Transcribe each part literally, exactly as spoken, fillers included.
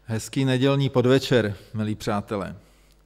Hezký nedělní podvečer, milí přátelé.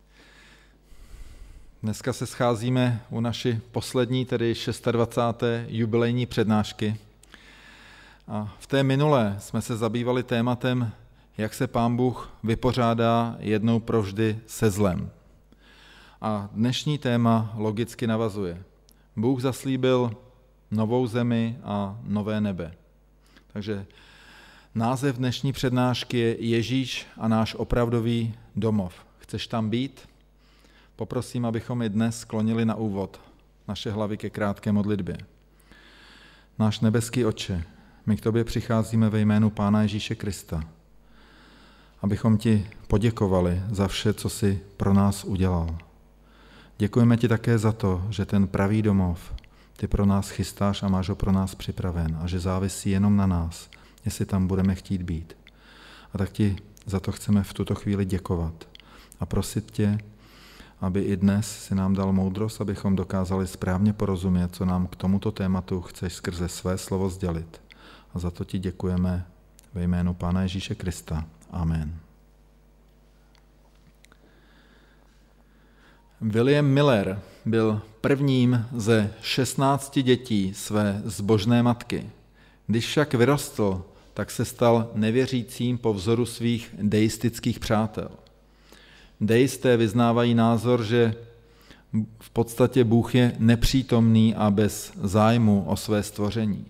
Dneska se scházíme u naší poslední, tedy dvacáté šesté jubilejní přednášky. A v té minulé jsme se zabývali tématem, jak se Pán Bůh vypořádá jednou provždy se zlem. A dnešní téma logicky navazuje. Bůh zaslíbil novou zemi a nové nebe. Takže název dnešní přednášky je Ježíš a náš opravdový domov. Chceš tam být? Poprosím, abychom i dnes sklonili na úvod naše hlavy ke krátké modlitbě. Náš nebeský Otče, my k tobě přicházíme ve jménu Pána Ježíše Krista, abychom ti poděkovali za vše, co jsi pro nás udělal. Děkujeme ti také za to, že ten pravý domov ty pro nás chystáš a máš ho pro nás připraven a že závisí jenom na nás, jestli tam budeme chtít být. A tak ti za to chceme v tuto chvíli děkovat a prosit tě, aby i dnes si nám dal moudrost, abychom dokázali správně porozumět, co nám k tomuto tématu chceš skrze své slovo sdělit. A za to ti děkujeme ve jménu Pána Ježíše Krista. Amen. William Miller byl prvním ze šestnácti dětí své zbožné matky. Když však vyrostl, tak se stal nevěřícím po vzoru svých deistických přátel. Deisté vyznávají názor, že v podstatě Bůh je nepřítomný a bez zájmu o své stvoření.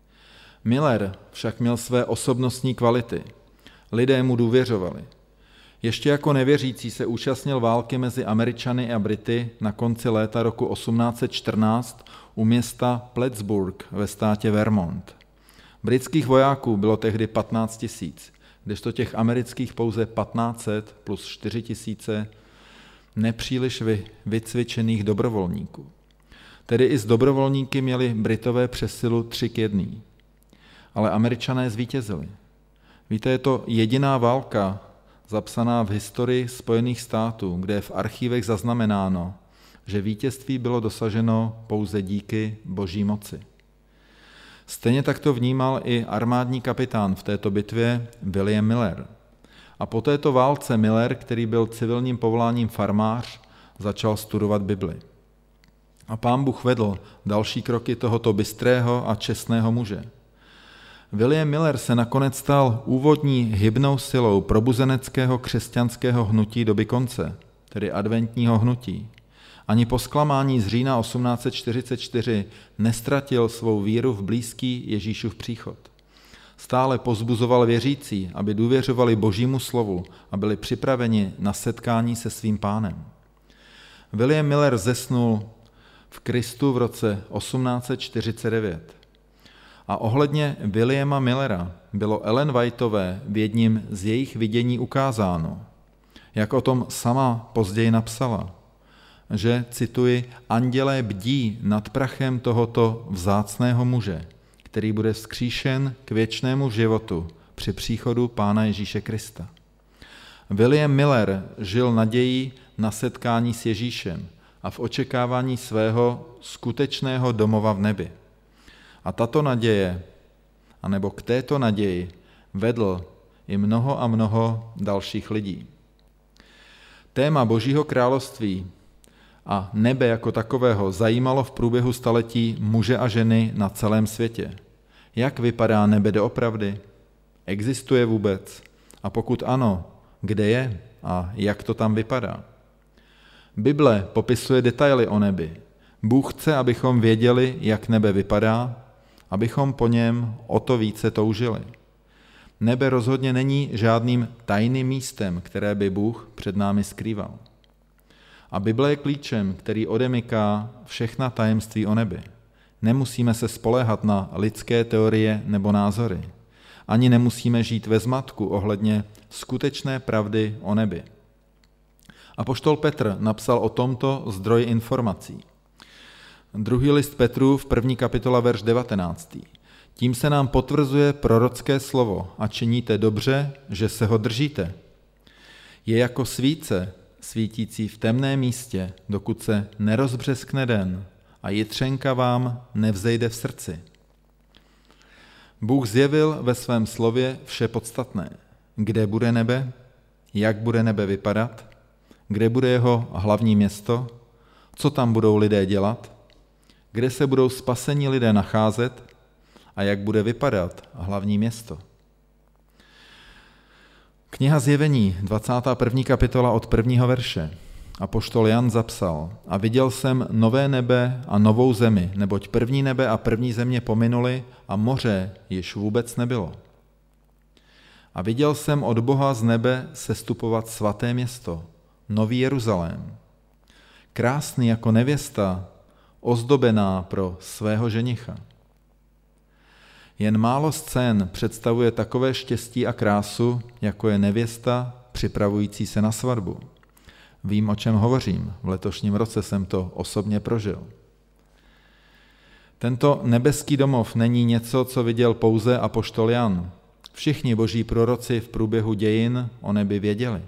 Miller však měl své osobnostní kvality. Lidé mu důvěřovali. Ještě jako nevěřící se účastnil války mezi Američany a Brity na konci léta roku osmnáct set čtrnáct u města Plattsburgh ve státě Vermont. Britských vojáků bylo tehdy patnáct tisíc, kdežto těch amerických pouze patnáct set plus čtyři tisíce nepříliš vy, vycvičených dobrovolníků. Tedy i z dobrovolníky měli Britové přesilu tři k jedný. Ale Američané zvítězili. Víte, je to jediná válka zapsaná v historii Spojených států, kde je v archívech zaznamenáno, že vítězství bylo dosaženo pouze díky Boží moci. Stejně tak to vnímal i armádní kapitán v této bitvě William Miller. A po této válce Miller, který byl civilním povoláním farmář, začal studovat Bibli. A Pán Bůh vedl další kroky tohoto bystrého a čestného muže. William Miller se nakonec stal úvodní hybnou silou probuzeneckého křesťanského hnutí doby konce, tedy adventního hnutí. Ani po zklamání z října osmnáct set čtyřicet čtyři nestratil svou víru v blízký Ježíšův příchod. Stále pozbuzoval věřící, aby důvěřovali Božímu slovu a byli připraveni na setkání se svým Pánem. William Miller zesnul v Kristu v roce osmnáct set čtyřicet devět. A ohledně Williama Millera bylo Ellen Whiteové v jedním z jejich vidění ukázáno, jak o tom sama později napsala, že, cituji, andělé bdí nad prachem tohoto vzácného muže, který bude vzkříšen k věčnému životu při příchodu Pána Ježíše Krista. William Miller žil nadějí na setkání s Ježíšem a v očekávání svého skutečného domova v nebi. A tato naděje, anebo k této naději, vedl i mnoho a mnoho dalších lidí. Téma Božího království a nebe jako takového zajímalo v průběhu staletí muže a ženy na celém světě. Jak vypadá nebe doopravdy? Existuje vůbec? A pokud ano, kde je a jak to tam vypadá? Bible popisuje detaily o nebi. Bůh chce, abychom věděli, jak nebe vypadá, abychom po něm o to více toužili. Nebe rozhodně není žádným tajným místem, které by Bůh před námi skrýval. A Bible je klíčem, který odemyká všechna tajemství o nebi. Nemusíme se spoléhat na lidské teorie nebo názory. Ani nemusíme žít ve zmatku ohledně skutečné pravdy o nebi. Apoštol Petr napsal o tomto zdroji informací. Druhý list Petru v první kapitola verš devatenáctý. Tím se nám potvrzuje prorocké slovo a činíte dobře, že se ho držíte. Je jako svíce, svítící v temném místě, dokud se nerozbřeskne den a jitřenka vám nevzejde v srdci. Bůh zjevil ve svém slově vše podstatné. kde bude nebe, jak bude nebe vypadat, kde bude jeho hlavní město, co tam budou lidé dělat, kde se budou spasení lidé nacházet a jak bude vypadat hlavní město. Kniha Zjevení, dvacátá první kapitola od prvního verše. Apoštol Jan zapsal: A viděl jsem nové nebe a novou zemi, neboť první nebe a první země pominuly a moře již vůbec nebylo. A viděl jsem od Boha z nebe sestupovat svaté město, Nový Jeruzalém, krásný jako nevěsta, ozdobená pro svého ženicha. Jen málo scén představuje takové štěstí a krásu, jako je nevěsta připravující se na svatbu. Vím, o čem hovořím, v letošním roce jsem to osobně prožil. Tento nebeský domov není něco, co viděl pouze apoštol Jan. Všichni boží proroci v průběhu dějin o nebi věděli.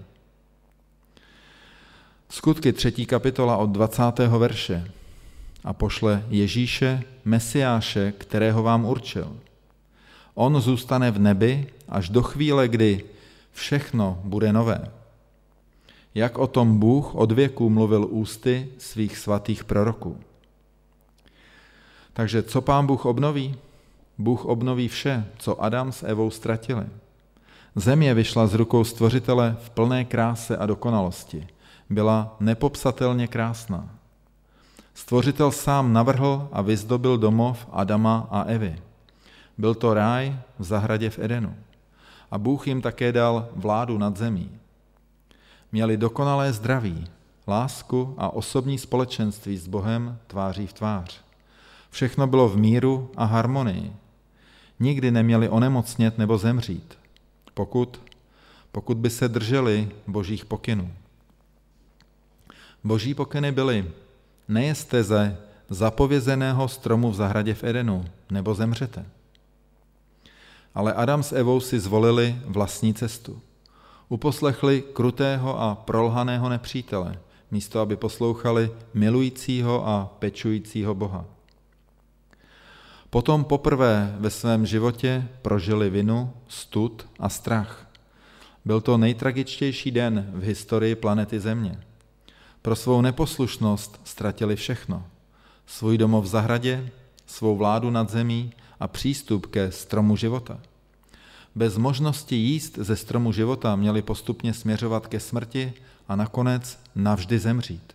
Skutky třetí kapitola od dvacátého verše. A pošle Ježíše, Mesiáše, kterého vám určil. On zůstane v nebi až do chvíle, kdy všechno bude nové. Jak o tom Bůh od věků mluvil ústy svých svatých proroků. Takže co Pán Bůh obnoví? Bůh obnoví vše, co Adam s Evou ztratili. Země vyšla z rukou Stvořitele v plné kráse a dokonalosti. Byla nepopsatelně krásná. Stvořitel sám navrhl a vyzdobil domov Adama a Evy. Byl to ráj v zahradě v Edenu. A Bůh jim také dal vládu nad zemí. Měli dokonalé zdraví, lásku a osobní společenství s Bohem tváří v tvář. Všechno bylo v míru a harmonii. Nikdy neměli onemocnět nebo zemřít, pokud, pokud by se drželi božích pokynů. Boží pokyny byly: nejeste ze zapovězeného stromu v zahradě v Edenu, nebo zemřete. Ale Adam s Evou si zvolili vlastní cestu. Uposlechli krutého a prolhaného nepřítele, místo aby poslouchali milujícího a pečujícího Boha. Potom poprvé ve svém životě prožili vinu, stud a strach. Byl to nejtragičtější den v historii planety Země. Pro svou neposlušnost ztratili všechno. Svůj domov v zahradě, svou vládu nad zemí a přístup ke stromu života. Bez možnosti jíst ze stromu života měli postupně směřovat ke smrti a nakonec navždy zemřít.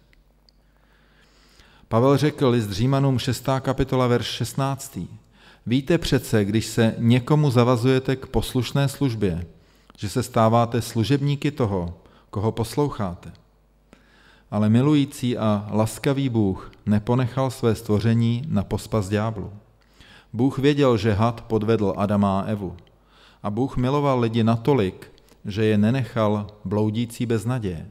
Pavel řekl list Římanům šestá kapitola verš šestnáctý. Víte přece, když se někomu zavazujete k poslušné službě, že se stáváte služebníky toho, koho posloucháte. Ale milující a laskavý Bůh neponechal své stvoření na pospas ďáblu. Bůh věděl, že had podvedl Adama a Evu. A Bůh miloval lidi natolik, že je nenechal bloudící bez naděje.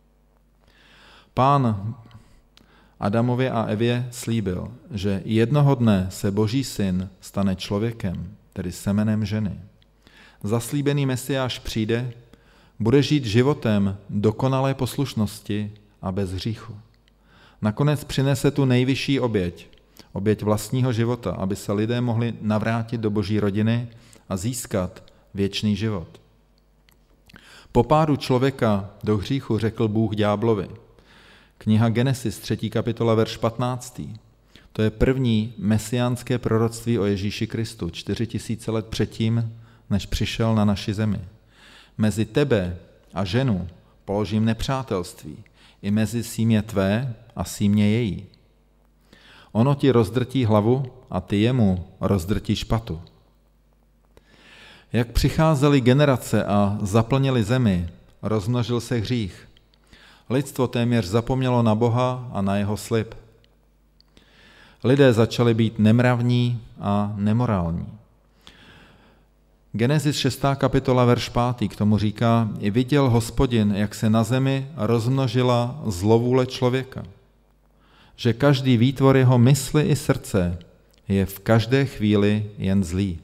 Pán Adamovi a Evě slíbil, že jednoho dne se Boží syn stane člověkem, tedy semenem ženy. Zaslíbený Mesiáš přijde, bude žít životem dokonalé poslušnosti a bez hříchu. Nakonec přinese tu nejvyšší oběť, oběť vlastního života, aby se lidé mohli navrátit do Boží rodiny a získat věčný život. Po pádu člověka do hříchu řekl Bůh ďáblovi. Kniha Genesis, třetí kapitola, verš patnáctý. To je první mesiánské proroctví o Ježíši Kristu, čtyři tisíce let předtím, než přišel na naši zemi. Mezi tebe a ženu položím nepřátelství, i mezi símě tvé a símě její. Ono ti rozdrtí hlavu a ty jemu rozdrtíš patu. Jak přicházely generace a zaplnili zemi, rozmnožil se hřích. Lidstvo téměř zapomnělo na Boha a na jeho slib. Lidé začali být nemravní a nemorální. Genesis šestá kapitola, verš pátý k tomu říká: I viděl Hospodin, jak se na zemi rozmnožila zlovůle člověka, že každý výtvor jeho mysli i srdce je v každé chvíli jen zlý.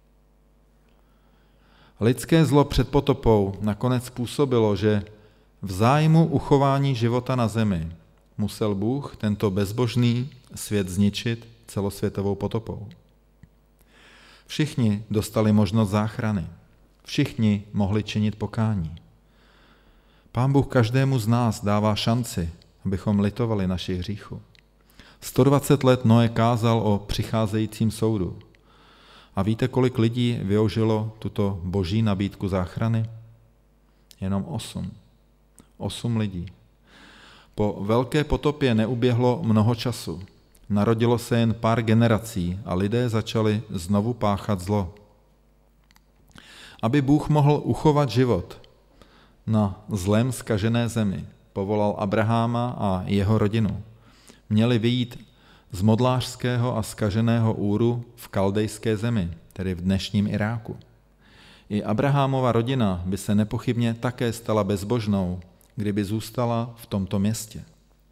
Lidské zlo před potopou nakonec způsobilo, že v zájmu uchování života na zemi musel Bůh tento bezbožný svět zničit celosvětovou potopou. Všichni dostali možnost záchrany. všichni mohli činit pokání. Pán Bůh každému z nás dává šanci, abychom litovali našich hříchů. sto dvacet let Noé kázal o přicházejícím soudu. A víte, kolik lidí využilo tuto boží nabídku záchrany? Jenom osm. Osm lidí. Po velké potopě neuběhlo mnoho času. Narodilo se jen pár generací a lidé začali znovu páchat zlo. Aby Bůh mohl uchovat život na zlém zkažené zemi, povolal Abraháma a jeho rodinu. Měli vyjít z modlářského a zkaženého Úru v kaldejské zemi, tedy v dnešním Iráku. I Abrahámova rodina by se nepochybně také stala bezbožnou, kdyby zůstala v tomto městě.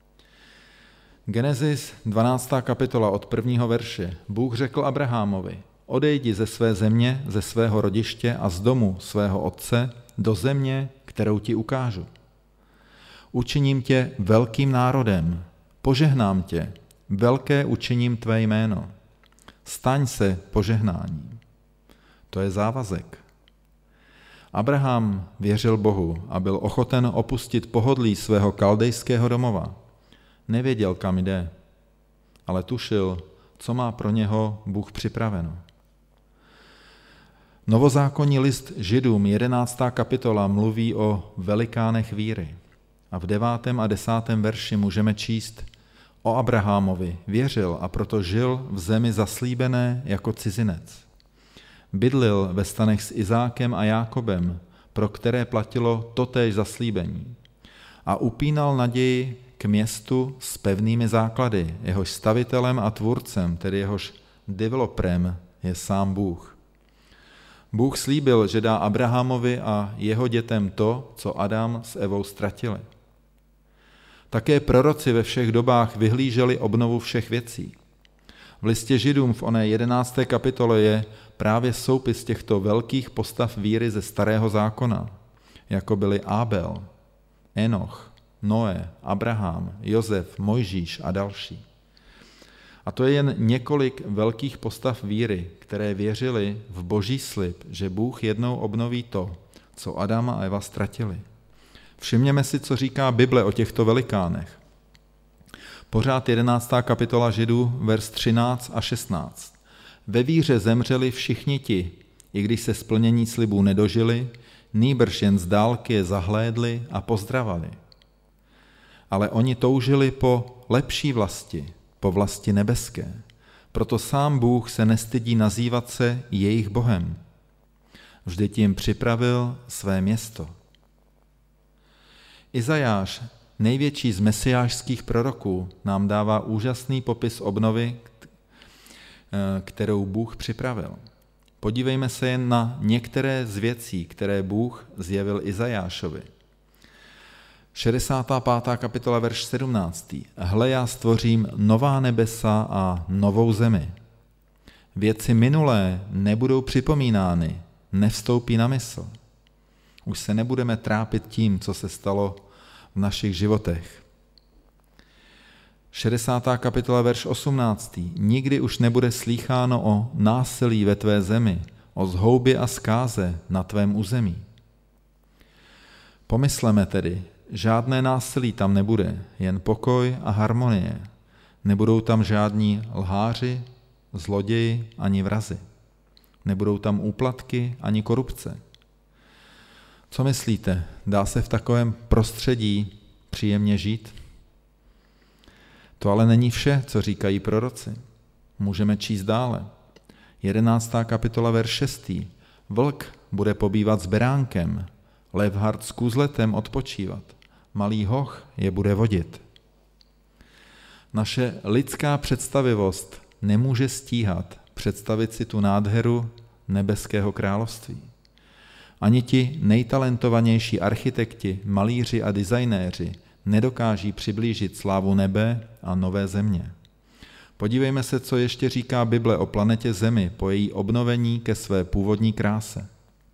Genesis dvanáctá kapitola od prvního verše. Bůh řekl Abrahámovi, odejdi ze své země, ze svého rodiště a z domu svého otce do země, kterou ti ukážu. Učiním tě velkým národem, požehnám tě, velké učiním tvé jméno. Staň se požehnáním. To je závazek. Abraham věřil Bohu a byl ochoten opustit pohodlí svého kaldejského domova. Nevěděl, kam jde, ale tušil, co má pro něho Bůh připraveno. Novozákonní list Židům, jedenáctá kapitola, mluví o velikánech víry. A v devátém a desátém verši můžeme číst o Abrahamovi. Věřil a proto žil v zemi zaslíbené jako cizinec. Bydlil ve stanech s Izákem a Jákobem, pro které platilo totéž zaslíbení. A upínal naději k městu s pevnými základy, jehož stavitelem a tvůrcem, tedy jehož developerem je sám Bůh. Bůh slíbil, že dá Abrahamovi a jeho dětem to, co Adam s Evou ztratili. Také proroci ve všech dobách vyhlíželi obnovu všech věcí. V listě Židům v oné jedenácté kapitole je právě soupis těchto velkých postav víry ze Starého zákona, jako byli Ábel, Enoch, Noé, Abraham, Josef, Mojžíš a další. A to je jen několik velkých postav víry, které věřili v boží slib, že Bůh jednou obnoví to, co Adam a Eva ztratili. Všimněme si, co říká Bible o těchto velikánech. Pořád jedenáctá kapitola Židů, verš třináct a šestnáct. Ve víře zemřeli všichni ti, i když se splnění slibů nedožili, nýbrž jen z dálky je zahlédli a pozdravali. Ale oni toužili po lepší vlasti, po vlasti nebeské. Proto sám Bůh se nestydí nazývat se jejich Bohem. Vždyť jim připravil své město. Izajáš, největší z mesiášských proroků, nám dává úžasný popis obnovy, kterou Bůh připravil. Podívejme se jen na některé z věcí, které Bůh zjevil Izajášovi. šedesátá pátá kapitola, verš sedmnáctý. Hle, já stvořím nová nebesa a novou zemi. Věci minulé nebudou připomínány, nevstoupí na mysl. Už se nebudeme trápit tím, co se stalo v našich životech. šedesátá kapitola, verš osmnáctý. Nikdy už nebude slýcháno o násilí ve tvé zemi, o zhoubě a zkáze na tvém území. Pomysleme tedy, žádné násilí tam nebude, jen pokoj a harmonie. Nebudou tam žádní lháři, zloději ani vrazi. Nebudou tam úplatky ani korupce. Co myslíte, dá se v takovém prostředí příjemně žít? To ale není vše, co říkají proroci. Můžeme číst dále. jedenáctá kapitola, verš šestý. Vlk bude pobývat s beránkem, levhart s kůzletem odpočívat, malý hoch je bude vodit. Naše lidská představivost nemůže stíhat představit si tu nádheru nebeského království. Ani ti nejtalentovanější architekti, malíři a designéři nedokáží přiblížit slávu nebe a nové země. Podívejme se, co ještě říká Bible o planetě Zemi po její obnovení ke své původní kráse.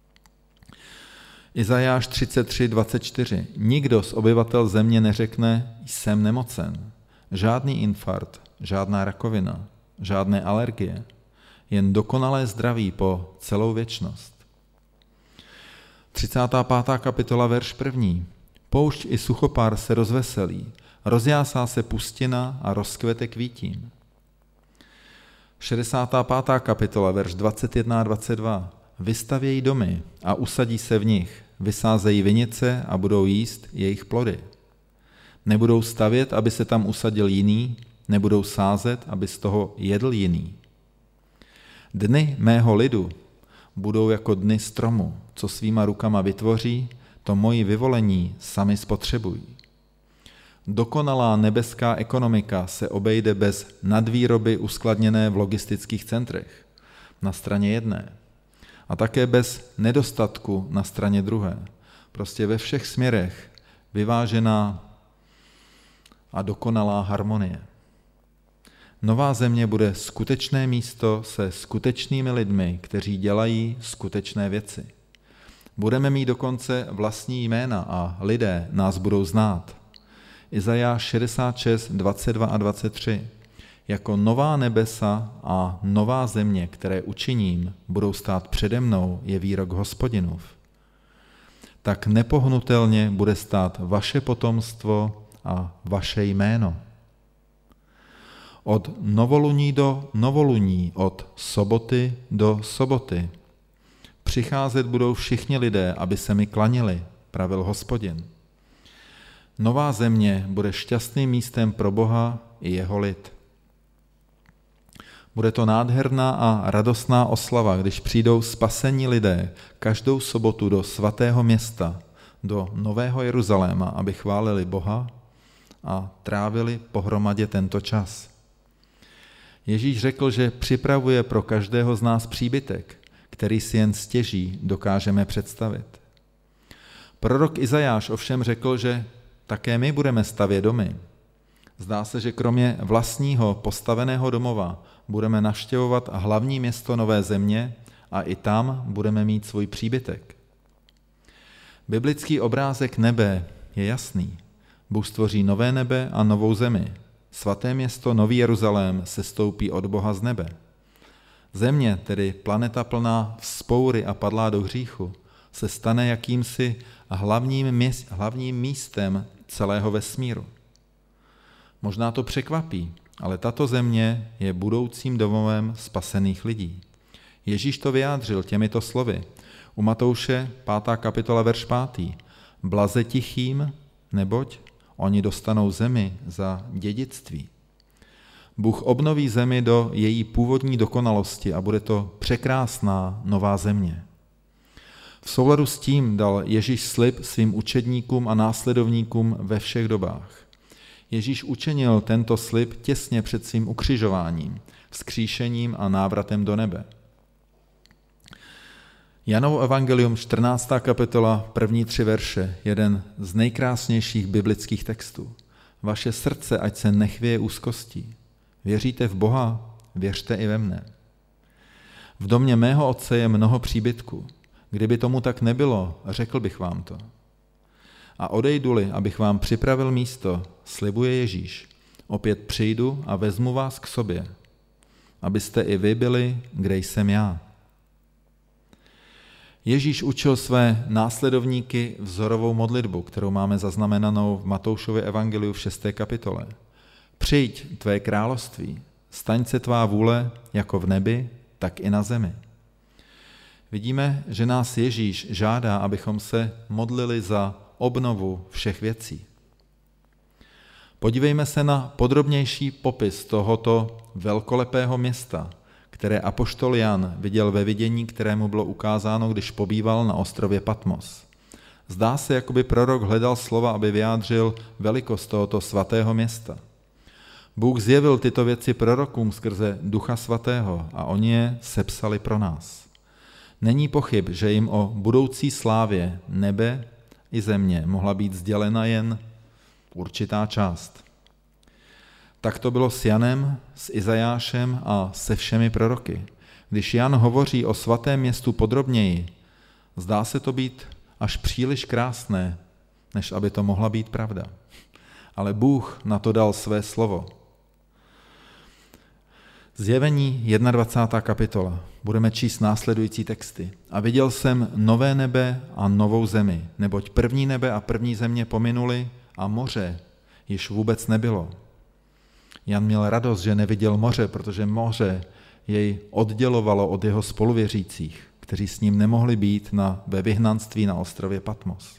Izajáš třicet tři dvacet čtyři. Nikdo z obyvatel země neřekne, jsem nemocen. Žádný infarkt, žádná rakovina, žádné alergie, jen dokonalé zdraví po celou věčnost. třicátá pátá kapitola, verš první. Poušť i suchopár se rozveselí, rozjásá se pustina a rozkvete kvítím. šedesátá pátá kapitola, verš dvacet jedna a dvacet dva. Vystavějí domy a usadí se v nich, vysázejí vinice a budou jíst jejich plody. Nebudou stavět, aby se tam usadil jiný, nebudou sázet, aby z toho jedl jiný. Dny mého lidu budou jako dny stromu, co svýma rukama vytvoří, to moji vyvolení sami spotřebují. Dokonalá nebeská ekonomika se obejde bez nadvýroby uskladněné v logistických centrech na straně jedné a také bez nedostatku na straně druhé. Prostě ve všech směrech vyvážená a dokonalá harmonie. Nová země bude skutečné místo se skutečnými lidmi, kteří dělají skutečné věci. Budeme mít dokonce vlastní jména a lidé nás budou znát. Izajáš šedesát šest, dvacet dva a dvacet tři. Jako nová nebesa a nová země, které učiním, budou stát přede mnou, je výrok Hospodinův. Tak nepohnutelně bude stát vaše potomstvo a vaše jméno. Od novoluní do novoluní, od soboty do soboty. Přicházet budou všichni lidé, aby se mi klanili, pravil Hospodin. Nová země bude šťastným místem pro Boha i jeho lid. Bude to nádherná a radostná oslava, když přijdou spasení lidé každou sobotu do svatého města, do Nového Jeruzaléma, aby chválili Boha a trávili pohromadě tento čas. Ježíš řekl, že připravuje pro každého z nás příbytek, který si jen stěží dokážeme představit. Prorok Izajáš ovšem řekl, že také my budeme stavět domy. Zdá se, že kromě vlastního postaveného domova budeme navštěvovat hlavní město Nové země a i tam budeme mít svůj příbytek. Biblický obrázek nebe je jasný. Bůh stvoří nové nebe a novou zemi. Svaté město Nový Jeruzalém se stoupí od Boha z nebe. Země, tedy planeta plná vzpoury a padlá do hříchu, se stane jakýmsi hlavním, měst, hlavním místem celého vesmíru. Možná to překvapí, ale tato země je budoucím domovem spasených lidí. Ježíš to vyjádřil těmito slovy. U Matouše pátá kapitola, verš pátý. Blaze tichým, neboť oni dostanou zemi za dědictví. Bůh obnoví zemi do její původní dokonalosti a bude to překrásná nová země. V souladu s tím dal Ježíš slib svým učedníkům a následovníkům ve všech dobách. Ježíš učinil tento slib těsně před svým ukřižováním, vzkříšením a návratem do nebe. Janovo evangelium, čtrnáctá kapitola, první tři verše, jeden z nejkrásnějších biblických textů. Vaše srdce ať se nechvěje úzkostí. Věříte v Boha, věřte i ve mne. V domě mého otce je mnoho příbytků. Kdyby tomu tak nebylo, řekl bych vám to. A odejdu-li, abych vám připravil místo, slibuje Ježíš, opět přijdu a vezmu vás k sobě, abyste i vy byli, kde jsem já. Ježíš učil své následovníky vzorovou modlitbu, kterou máme zaznamenanou v Matoušově evangeliu v šesté kapitole. Přijď tvé království, staň se tvá vůle jako v nebi, tak i na zemi. Vidíme, že nás Ježíš žádá, abychom se modlili za obnovu všech věcí. Podívejme se na podrobnější popis tohoto velkolepého města, které apoštol Jan viděl ve vidění, kterému bylo ukázáno, když pobýval na ostrově Patmos. Zdá se, jako by prorok hledal slova, aby vyjádřil velikost tohoto svatého města. Bůh zjevil tyto věci prorokům skrze Ducha Svatého a oni je sepsali pro nás. Není pochyb, že jim o budoucí slávě nebe i země mohla být sdělena jen určitá část. Tak to bylo s Janem, s Izajášem a se všemi proroky. Když Jan hovoří o svatém městu podrobněji, zdá se to být až příliš krásné, než aby to mohla být pravda. Ale Bůh na to dal své slovo. Zjevení dvacátá první kapitola. Budeme číst následující texty. A viděl jsem nové nebe a novou zemi, neboť první nebe a první země pominuly a moře již vůbec nebylo. Jan měl radost, že neviděl moře, protože moře jej oddělovalo od jeho spoluvěřících, kteří s ním nemohli být na, ve vyhnanství na ostrově Patmos.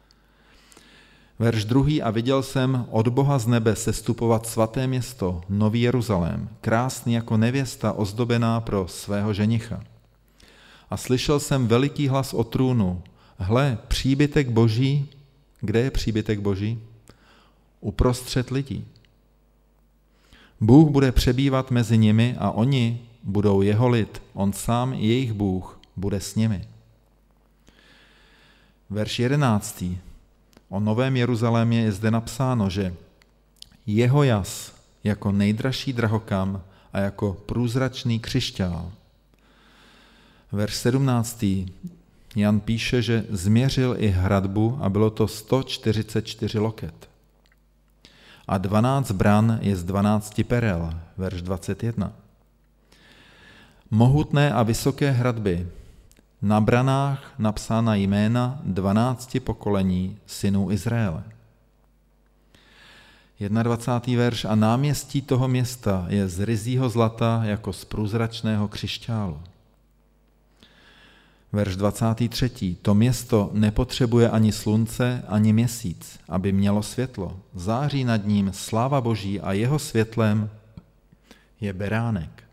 Verš druhý. A viděl jsem od Boha z nebe sestupovat svaté město, Nový Jeruzalém, krásný jako nevěsta ozdobená pro svého ženicha. A slyšel jsem veliký hlas od trůnu. Hle, příbytek Boží, kde je příbytek Boží? Uprostřed lidí. Bůh bude přebývat mezi nimi a oni budou jeho lid. On sám, jejich Bůh, bude s nimi. Verš jedenáctý. O Novém Jeruzalémě je zde napsáno, že jeho jas jako nejdražší drahokam a jako průzračný křišťál. Verš sedmnáctý. Jan píše, že změřil i hradbu a bylo to sto čtyřicet čtyři loket. A dvanáct bran je z dvanácti perel. Verš dvacet jedna. Mohutné a vysoké hradby, na branách napsána jména dvanácti pokolení synů Izraele. dvacátý první verš. A náměstí toho města je z ryzího zlata jako z průzračného křišťálu. Verš dvacátý třetí. To město nepotřebuje ani slunce, ani měsíc, aby mělo světlo. Září nad ním sláva Boží a jeho světlem je beránek.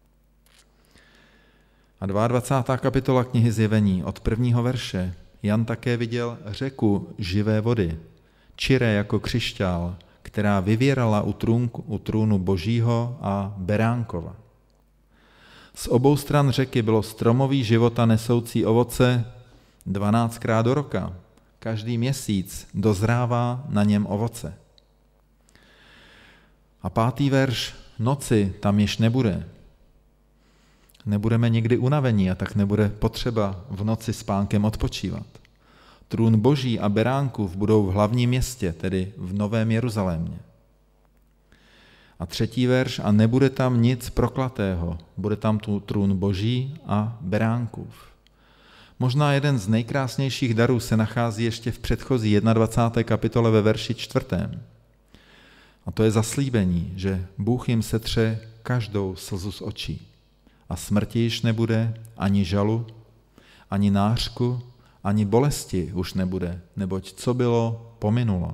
A dvacátá druhá kapitola knihy Zjevení od prvního verše. Jan také viděl řeku živé vody, čiré jako křišťál, která vyvěrala u, trůnku, u trůnu Božího a beránkova. Z obou stran řeky bylo stromoví života nesoucí ovoce dvanáctkrát do roka. Každý měsíc dozrává na něm ovoce. A pátý verš. Noci tam již nebude. Nebudeme nikdy unavení a tak nebude potřeba v noci spánkem odpočívat. Trůn Boží a beránkův budou v hlavním městě, tedy v Novém Jeruzalémě. A třetí verš. A nebude tam nic proklatého, bude tam tu trůn Boží a beránkův. Možná jeden z nejkrásnějších darů se nachází ještě v předchozí dvacáté první kapitole ve verši čtvrtém. A to je zaslíbení, že Bůh jim setře každou slzu z očí. A smrti již nebude, ani žalu, ani nářku, ani bolesti už nebude, neboť co bylo, pominulo.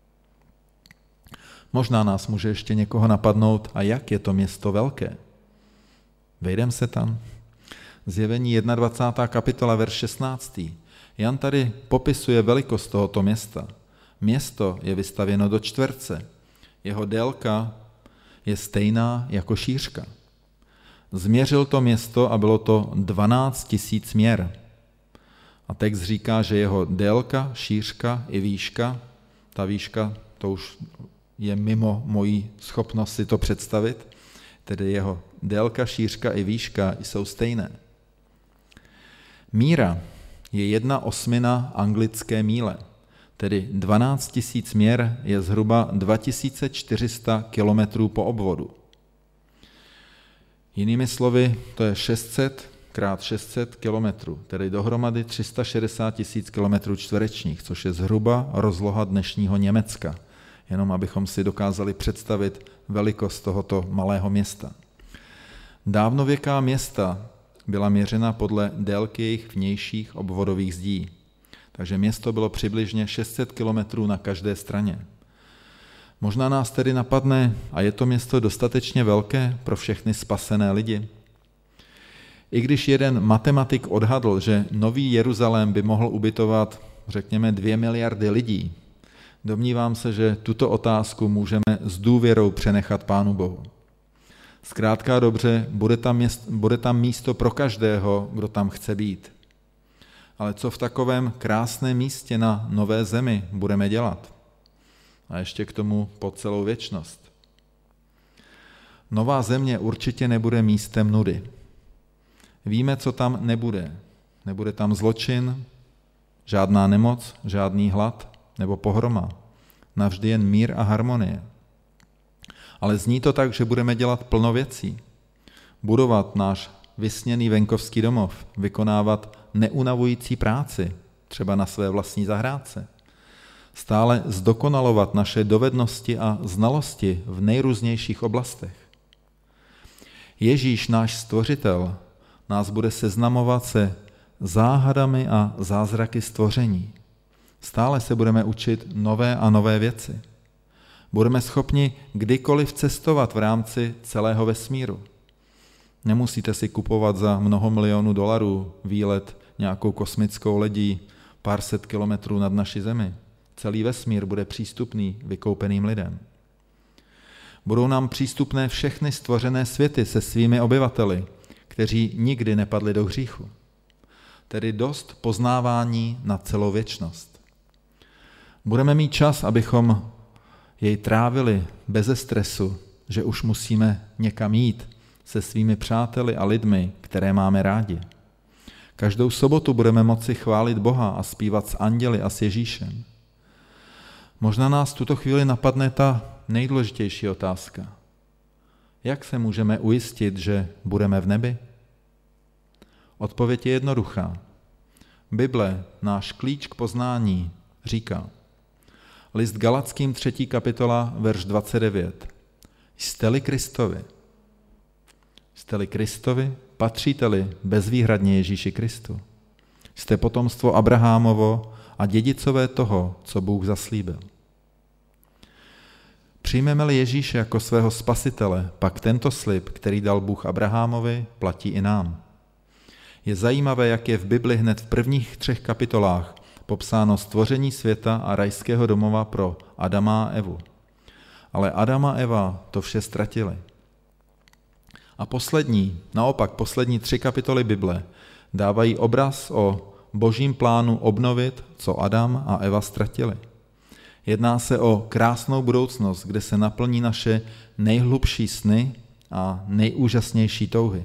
Možná nás může ještě někoho napadnout, a jak je to město velké. Vejdem se tam. Zjevení dvacátá první kapitola, verš šestnáctý. Jan tady popisuje velikost tohoto města. Město je vystavěno do čtverce. Jeho délka je stejná jako šířka. Změřil to město a bylo to dvanáct tisíc měr. A text říká, že jeho délka, šířka i výška, ta výška, to už je mimo moji schopnost si to představit, tedy jeho délka, šířka i výška jsou stejné. Míra je jedna osmina anglické míle, tedy dvanáct tisíc měr je zhruba dva tisíce čtyři sta kilometrů po obvodu. Jinými slovy, to je šest set krát šest set kilometrů, tedy dohromady tři sta šedesát tisíc kilometrů čtverečních, což je zhruba rozloha dnešního Německa, jenom abychom si dokázali představit velikost tohoto malého města. Dávnověká města byla měřena podle délky jejich vnějších obvodových zdí, takže město bylo přibližně šest set kilometrů na každé straně. Možná nás tedy napadne, a je to město dostatečně velké pro všechny spasené lidi? I když jeden matematik odhadl, že Nový Jeruzalém by mohl ubytovat, řekněme, dvě miliardy lidí, domnívám se, že tuto otázku můžeme s důvěrou přenechat Pánu Bohu. Zkrátka dobře, bude tam, město, bude tam místo pro každého, kdo tam chce být. Ale co v takovém krásném místě na nové zemi budeme dělat? A ještě k tomu po celou věčnost. Nová země určitě nebude místem nudy. Víme, co tam nebude. Nebude tam zločin, žádná nemoc, žádný hlad nebo pohroma. Navždy jen mír a harmonie. Ale zní to tak, že budeme dělat plno věcí. budovat náš vysněný venkovský domov, vykonávat neunavující práci, třeba na své vlastní zahrádce, stále zdokonalovat naše dovednosti a znalosti v nejrůznějších oblastech. Ježíš, náš stvořitel, nás bude seznamovat se záhadami a zázraky stvoření. Stále se budeme učit nové a nové věci. Budeme schopni kdykoliv cestovat v rámci celého vesmíru. Nemusíte si kupovat za mnoho milionů dolarů výlet nějakou kosmickou lodí pár set kilometrů nad naší zemi. Celý vesmír bude přístupný vykoupeným lidem. Budou nám přístupné všechny stvořené světy se svými obyvateli, kteří nikdy nepadli do hříchu. Tedy dost poznávání na celou věčnost. Budeme mít čas, abychom jej trávili beze stresu, že už musíme někam jít se svými přáteli a lidmi, které máme rádi. Každou sobotu budeme moci chválit Boha a zpívat s anděli a s Ježíšem. Možná nás v tuto chvíli napadne ta nejdůležitější otázka. Jak se můžeme ujistit, že budeme v nebi? Odpověď je jednoduchá. Bible, náš klíč k poznání, říká. List Galatským třetí kapitola, verš dvacet devět. Jste-li Kristovi? Jste-li Kristovi? Patříte-li bezvýhradně Ježíši Kristu? Jste potomstvo Abrahámovo a dědicové toho, co Bůh zaslíbil. Přijmeme-li Ježíše jako svého spasitele, pak tento slib, který dal Bůh Abrahámovi, platí i nám. Je zajímavé, jak je v Bibli hned v prvních třech kapitolách popsáno stvoření světa a rajského domova pro Adama a Evu. Ale Adam a Eva to vše ztratili. A poslední, naopak poslední tři kapitoly Bible dávají obraz o božím plánu obnovit, co Adam a Eva ztratili. Jedná se o krásnou budoucnost, kde se naplní naše nejhlubší sny a nejúžasnější touhy.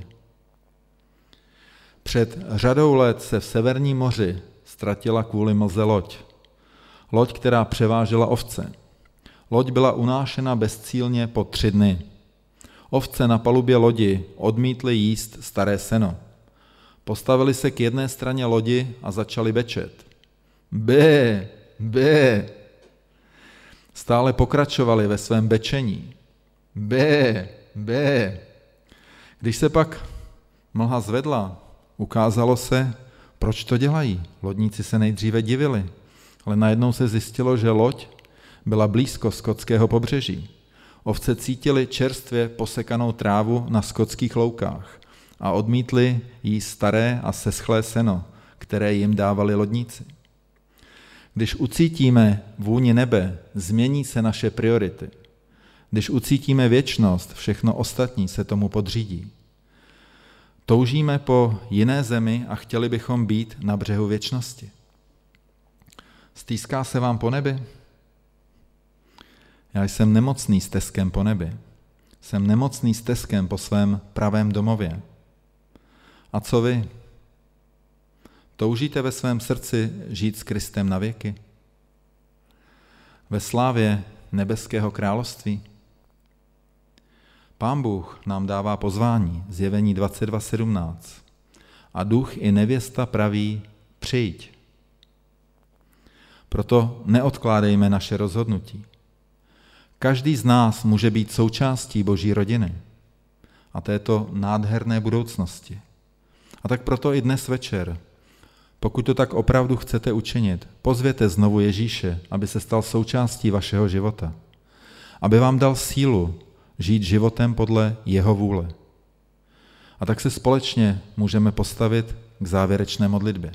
Před řadou let se v Severním moři ztratila kvůli mlze loď. Loď, která převážela ovce. Loď byla unášena bezcílně po tři dny. Ovce na palubě lodi odmítly jíst staré seno. Postavili se k jedné straně lodi a začali bečet. Bé, bé. Stále pokračovali ve svém bečení. Bé, bé. Když se pak mlha zvedla, ukázalo se, proč to dělají. Lodníci se nejdříve divili, ale najednou se zjistilo, že loď byla blízko skotského pobřeží. Ovce cítili čerstvě posekanou trávu na skotských loukách a odmítli jí staré a seschlé seno, které jim dávali lodníci. Když ucítíme vůni nebe, změní se naše priority. Když ucítíme věčnost, všechno ostatní se tomu podřídí. Toužíme po jiné zemi a chtěli bychom být na břehu věčnosti. Stýská se vám po nebi? Já jsem nemocný steskem po nebi. Jsem nemocný steskem po svém pravém domově. A co vy? Toužíte ve svém srdci žít s Kristem na věky? Ve slávě nebeského království? Pán Bůh nám dává pozvání, Zjevení dvacet dva sedmnáct. A duch i nevěsta praví, přijď. Proto neodkládejme naše rozhodnutí. Každý z nás může být součástí Boží rodiny a této nádherné budoucnosti. A tak proto i dnes večer, pokud to tak opravdu chcete učinit, pozvěte znovu Ježíše, aby se stal součástí vašeho života. Aby vám dal sílu žít životem podle jeho vůle. A tak se společně můžeme postavit k závěrečné modlitbě.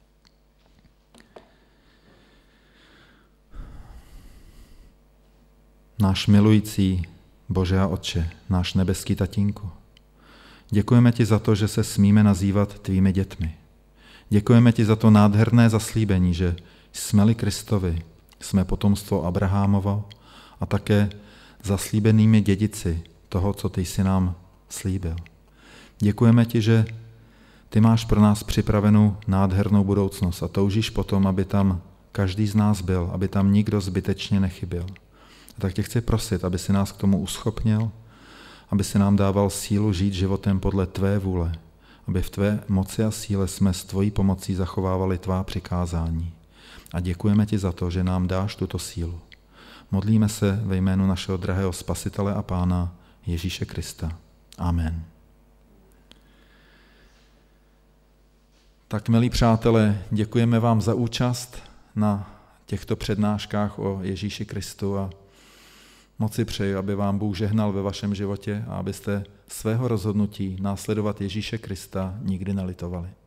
Náš milující Bože a Otče, náš nebeský tatínku, děkujeme ti za to, že se smíme nazývat tvými dětmi. Děkujeme ti za to nádherné zaslíbení, že jsme-li Kristovi, jsme potomstvo Abrahámovo a také zaslíbenými dědici toho, co ty jsi nám slíbil. Děkujeme ti, že ty máš pro nás připravenou nádhernou budoucnost a toužíš potom, aby tam každý z nás byl, aby tam nikdo zbytečně nechyběl. A tak tě chci prosit, aby si nás k tomu uschopnil, aby si nám dával sílu žít životem podle tvé vůle, aby v tvé moci a síle jsme s tvojí pomocí zachovávali tvá přikázání. A děkujeme ti za to, že nám dáš tuto sílu. Modlíme se ve jménu našeho drahého Spasitele a Pána Ježíše Krista. Amen. Tak, milí přátelé, děkujeme vám za účast na těchto přednáškách o Ježíši Kristu a moc si přeji, aby vám Bůh žehnal ve vašem životě a abyste svého rozhodnutí následovat Ježíše Krista nikdy nelitovali.